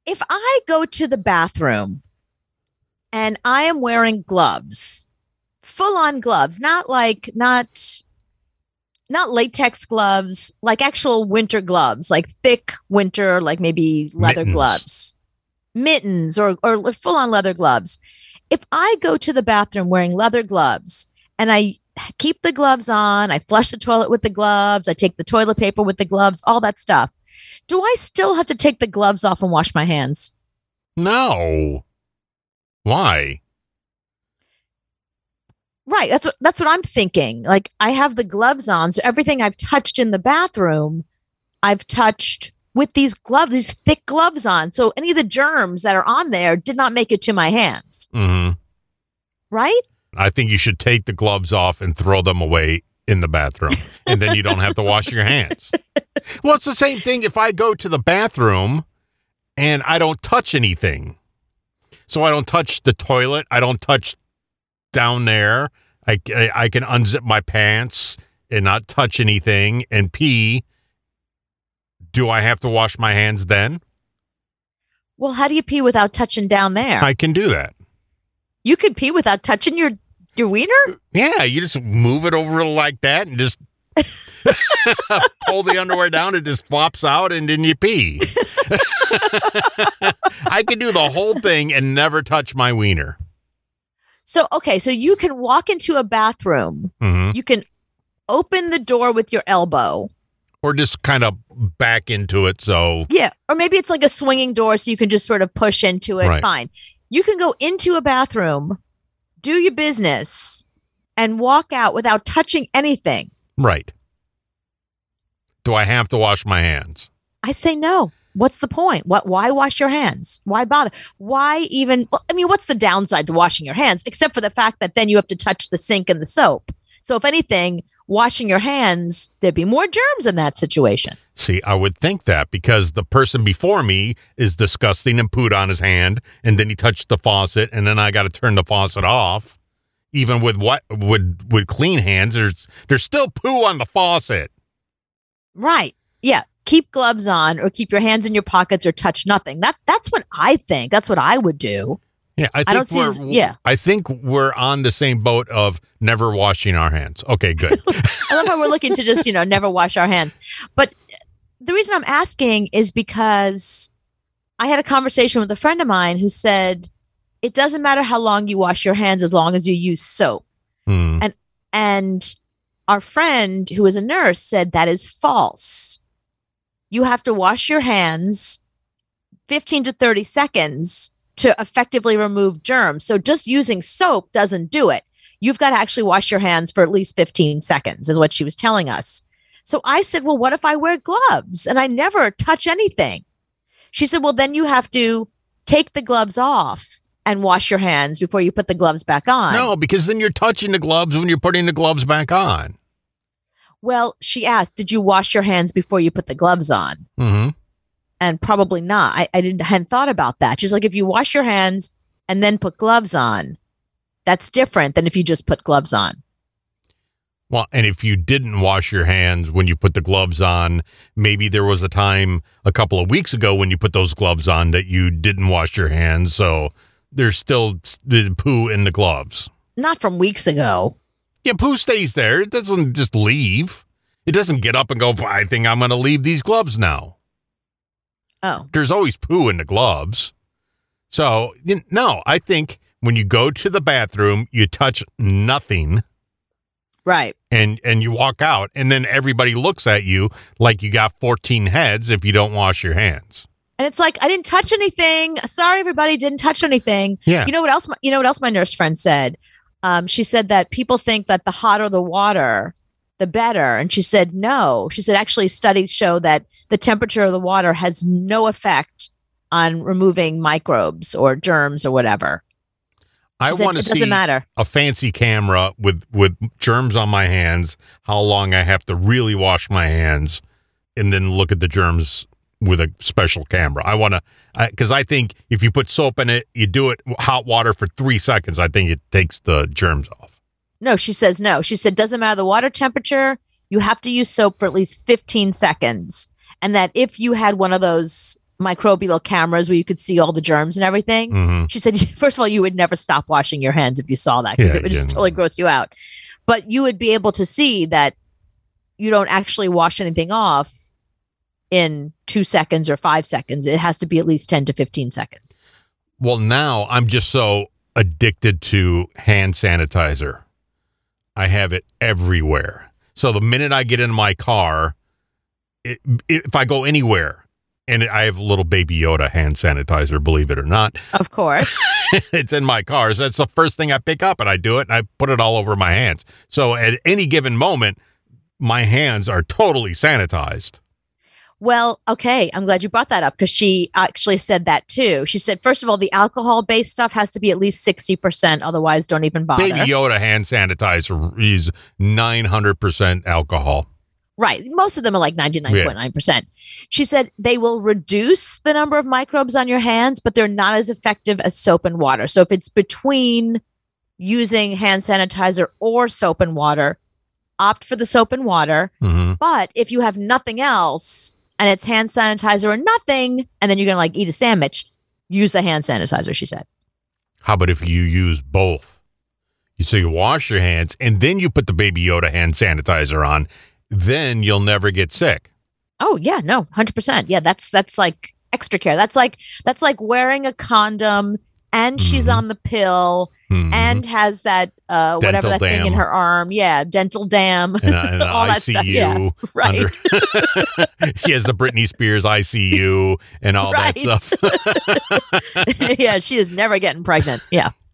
If I go to the bathroom and I am wearing gloves, full on gloves, not latex gloves, like actual winter gloves, like thick winter, like maybe leather gloves, mittens or full on leather gloves. If I go to the bathroom wearing leather gloves and I keep the gloves on, I flush the toilet with the gloves, I take the toilet paper with the gloves, all that stuff, do I still have to take the gloves off and wash my hands? No. Why? Right. That's what I'm thinking. Like, I have the gloves on, so everything I've touched in the bathroom, I've touched with these gloves, these thick gloves on. So any of the germs that are on there did not make it to my hands. Mm-hmm. Right? I think you should take the gloves off and throw them away in the bathroom, and then you don't have to wash your hands. Well, it's the same thing if I go to the bathroom and I don't touch anything. So I don't touch the toilet. I don't touch down there. I can unzip my pants and not touch anything and pee. Do I have to wash my hands then? Well, how do you pee without touching down there? I can do that. You could pee without touching your wiener? Yeah, you just move it over like that and just pull the underwear down. It just flops out and then you pee. I could do the whole thing and never touch my wiener. So you can walk into a bathroom. Mm-hmm. You can open the door with your elbow. Or just kind of back into it. So yeah, or maybe it's like a swinging door so you can just sort of push into it. Right. Fine. You can go into a bathroom, do your business, and walk out without touching anything. Right. Do I have to wash my hands? I say no. What's the point? Why wash your hands? Why bother? Why even? I mean, what's the downside to washing your hands, except for the fact that then you have to touch the sink and the soap? So if anything, washing your hands, there'd be more germs in that situation. See, I would think that because the person before me is disgusting and pooed on his hand, and then he touched the faucet, and then I got to turn the faucet off. Even with with clean hands, there's still poo on the faucet. Right. Yeah. Keep gloves on, or keep your hands in your pockets, or touch nothing. That's what I think. That's what I would do. Yeah, I think we're on the same boat of never washing our hands. Okay, good. I love how we're looking to just, never wash our hands. But the reason I'm asking is because I had a conversation with a friend of mine who said it doesn't matter how long you wash your hands as long as you use soap. And our friend who is a nurse said that is false. You have to wash your hands 15 to 30 seconds to effectively remove germs. So just using soap doesn't do it. You've got to actually wash your hands for at least 15 seconds is what she was telling us. So I said, well, what if I wear gloves and I never touch anything? She said, well, then you have to take the gloves off and wash your hands before you put the gloves back on. No, because then you're touching the gloves when you're putting the gloves back on. Well, she asked, did you wash your hands before you put the gloves on? Mm-hmm. And hadn't thought about that. She's like, if you wash your hands and then put gloves on, that's different than if you just put gloves on. Well, and if you didn't wash your hands when you put the gloves on, maybe there was a time a couple of weeks ago when you put those gloves on that you didn't wash your hands. So there's still the poo in the gloves. Not from weeks ago. Yeah, poo stays there. It doesn't just leave. It doesn't get up and go, I think I'm going to leave these gloves now. Oh. There's always poo in the gloves. So, no, I think when you go to the bathroom, you touch nothing. Right. And you walk out, and then everybody looks at you like you got 14 heads if you don't wash your hands. And it's like, I didn't touch anything. Sorry, everybody, didn't touch anything. Yeah. You know what else my nurse friend said? She said that people think that the hotter the water, the better. And she said, no. She said, actually, studies show that the temperature of the water has no effect on removing microbes or germs or whatever. I want to see matter. A fancy camera with germs on my hands, how long I have to really wash my hands, and then look at the germs with a special camera. I want to, because I think if you put soap in it, you do it hot water for 3 seconds, I think it takes the germs off. No, she says no. She said, doesn't matter the water temperature, you have to use soap for at least 15 seconds. And that if you had one of those microbial cameras where you could see all the germs and everything. Mm-hmm. She said, first of all, you would never stop washing your hands if you saw that because it would just totally gross you out. But you would be able to see that you don't actually wash anything off in 2 seconds or 5 seconds. It has to be at least 10 to 15 seconds. Well, now I'm just so addicted to hand sanitizer. I have it everywhere. So the minute I get in my car, if I go anywhere, and I have a little Baby Yoda hand sanitizer, believe it or not. Of course. It's in my car. So that's the first thing I pick up, and I do it, and I put it all over my hands. So at any given moment, my hands are totally sanitized. Well, okay. I'm glad you brought that up because she actually said that too. She said, first of all, the alcohol-based stuff has to be at least 60%. Otherwise, don't even bother. Baby Yoda hand sanitizer is 900% alcohol. Right. Most of them are like 99.9%. She said they will reduce the number of microbes on your hands, but they're not as effective as soap and water. So if it's between using hand sanitizer or soap and water, opt for the soap and water. Mm-hmm. But if you have nothing else and it's hand sanitizer or nothing, and then you're going to like eat a sandwich, use the hand sanitizer, she said. How about if you use both? So you wash your hands and then you put the Baby Yoda hand sanitizer on, then you'll never get sick. Oh, yeah, no, 100%. Yeah, that's like extra care. That's like wearing a condom and she's on the pill and has that whatever that thing in her arm. Yeah, dental dam. And all that ICU. stuff. Yeah, right. She has the Britney Spears ICU and all that stuff. Yeah, she is never getting pregnant. Yeah.